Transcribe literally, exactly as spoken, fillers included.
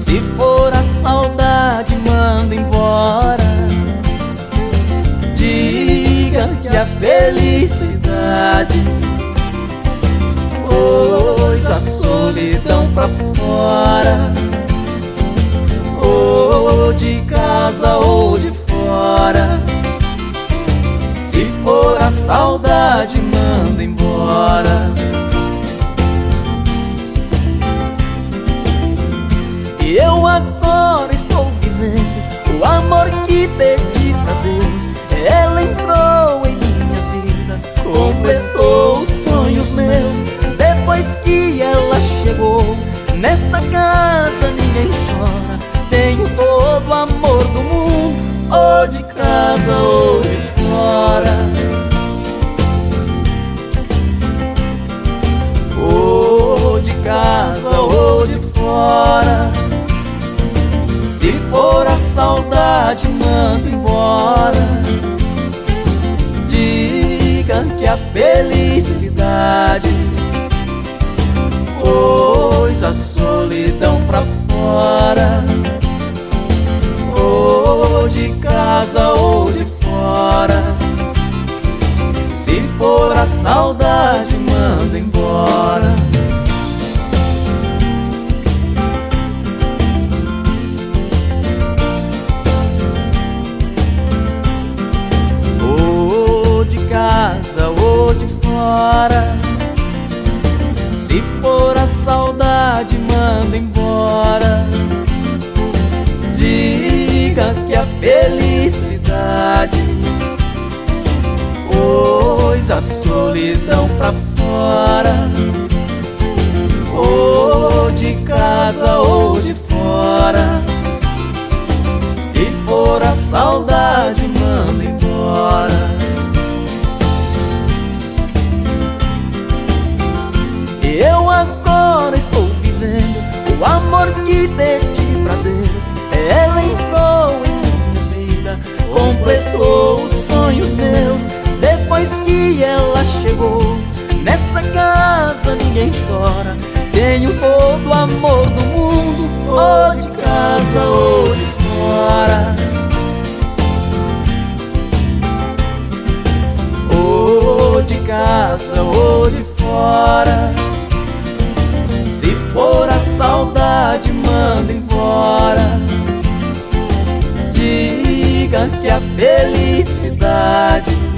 Se for a saudade, manda embora. Diga que a felicidade pôs a solidão pra fora, ou de casa ou de fora. Se for a saudade, manda embora. E eu agora estou vivendo o amor que pedi pra Deus. Ela entrou em minha vida, completou os sonhos meus. Depois que ela chegou, nessa casa ninguém chora. Tenho todo o amor do mundo, ou de casa ou de fora. Ou de casa ou de fora. Se for a saudade, manda embora. Diga que a felicidade pôs a solidão pra fora, ou de casa ou de fora. Se for a saudade, manda embora. Ou de casa ou de fora. Se for a saudade, manda embora. Diga que a felicidade pôs a solidão pra fora, ou de casa ou de fora. Se for a saudade, manda embora. Eu agora estou vivendo o amor que pedi pra Deus. Ela entrou em minha vida, completou os sonhos meus. Depois que ela chegou, nessa casa ninguém chora. Tenho todo o amor do mundo, ou de casa ou de fora. Ou de casa ou de fora. Se for a saudade, manda embora. Diga que a felicidade